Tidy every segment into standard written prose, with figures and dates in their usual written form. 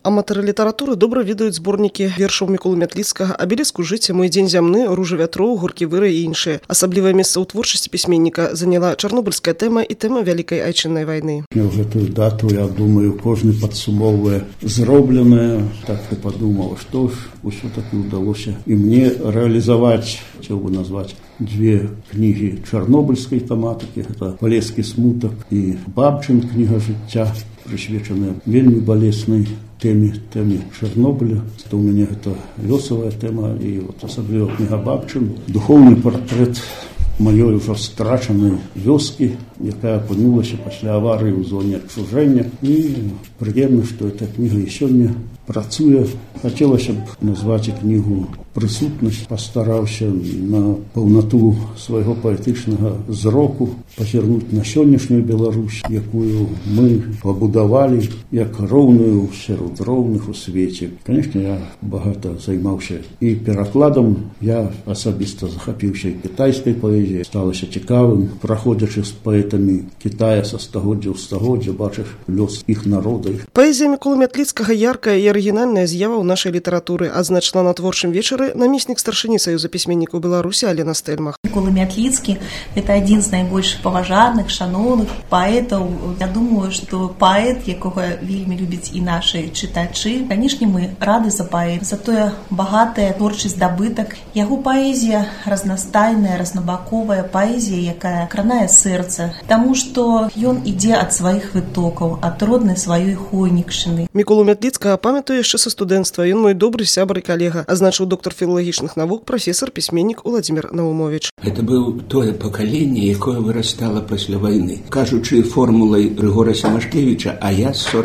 Аматары літаратуры добра ведаюць зборнікі вершаў Міколы Мятліцкага, абеліску жыцця, мой дзень зямны, ружа вятроў, горкі выры і іншыя. Асаблівае месца ў творчасці пісьменніка заняла чарнобыльская тэма і тэма вялікай айчыннай вайны. В гэтую дату, я думаю, кожны падсумоўвае зробленае. Так і падумаў, што ж усё-таки ўдалося і мне рэалізаваць, хацеў бы назваць, две кнігі чарнобыльскай тэматыкі. Гэта «Палескі смутак» і «Бабчын. Кніга жыцця», прысвечаная вельмі балеснай тэме Чарнобыля. У мяне гэта лёсавая тэма і асабліва кніга «Бабчын». Духоўны партрэт маёй ужо страчанай вёскі, якая апынулася пасля аварыі ў зоне адчужэння. І прыемна, што эта кніга і сёння працуе. Хацелася б назваць і кнігу «Прысутнасць». Пастараўся на паўнату свайго паэтычнага зроку пазірнуць на сённяшнюю Беларусь, якую мы пабудавалі як роўную сярод роўных у свеце. Канешне, я багата займаўся і перакладам. Я асабіста захапіўся і кітайскай паэзіяй. Сталася цікавым, праходзячы з паэтамі Кітая са стагоддзя ў стагоддзя, бачыш лёс іх народа. Паэзія Міколы Мятліцкага яркая і арыгінальная з'ява ў нашай літаратуры, адзначана на творчым вечары намеснік старшыні Саюза пісьменнікаў Беларусі Алена Стэльмах. Мікола Мятліцкі – это адзін з найбольш паважаных, шаноўных паэтаў. Я думаю, што паэт, якога вельмі любяць і нашы чытачы. Канешне, мы рады за паэт, за тое багатая творчы здабытак. Яго паэзія разнастайная, разнабаковая паэзія, якая кранае сэрца, таму што ён ідзе ад сваіх вытокаў, ад роднай сваёй хойнікшчыны. Міколу Мятліцкага памятаю яшчэ са студэнцтва. Ён мой добры сябар і калега, азначыў доктар філалагічных навук, прафесар, пісьменнік Уладзімір Наумовіч. Это быў тое пакаленне, якое вырастала пасля вайны. Кажучы формулай Рыгора Семашкевіча, а я з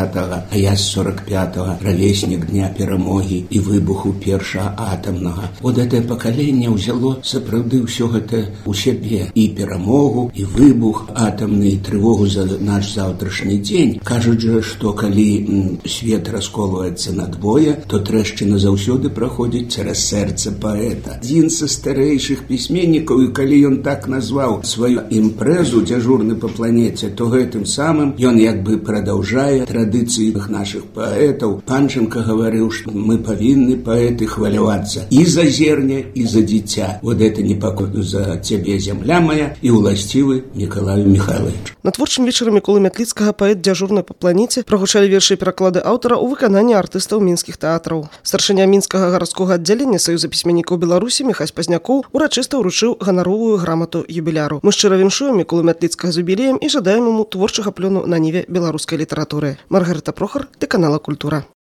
45-го, равеснік Дня перамогі і выбуху першага атамнага. Вот гэтае пакаленне ўзяло сапраўды ўсё гэта ў сябе. І перамогу, і выбух атамны, і трывогу за наш заўтрашні дзень. Кажуць жа, што калі свет расколваецца на двое, то трэшчына заўсёды праходзіць цераз сэрца паэта. Адзін са старэйшых пісьменнікаў, і калі ён так назваў сваю імпрэзу «Дзяжурны па планеце», то гэтым самым ён як бы прадаўжае традыцыі нашых паэтаў. Панченка гаварыў, што мы павінны, паэты, хвалявацца і за зерня, і за дзіця. Вот это непакой за цябе, зямля моя, і уласцівы Мікалаю Михайловичу. На творчым вечары Міколы Мятліцкага паэт «Дзяжурны па планеце» прагучалі вершы і пераклады аўтара ў выкананні артыстаў мінскіх тэатраў. Старшыня мінскага гарадскога аддзялення Саюза пісьменнікаў Беларусі Міхась Пазнякоў урачыста ўручыў ганаровую грамату юбіляру. Мы шчыра віншуем Міколу Мятліцкага з юбілеем і жадаем яму творчага плёну на ніве беларускай літаратуры. Маргарыта Прохар, тэлеканал Культура.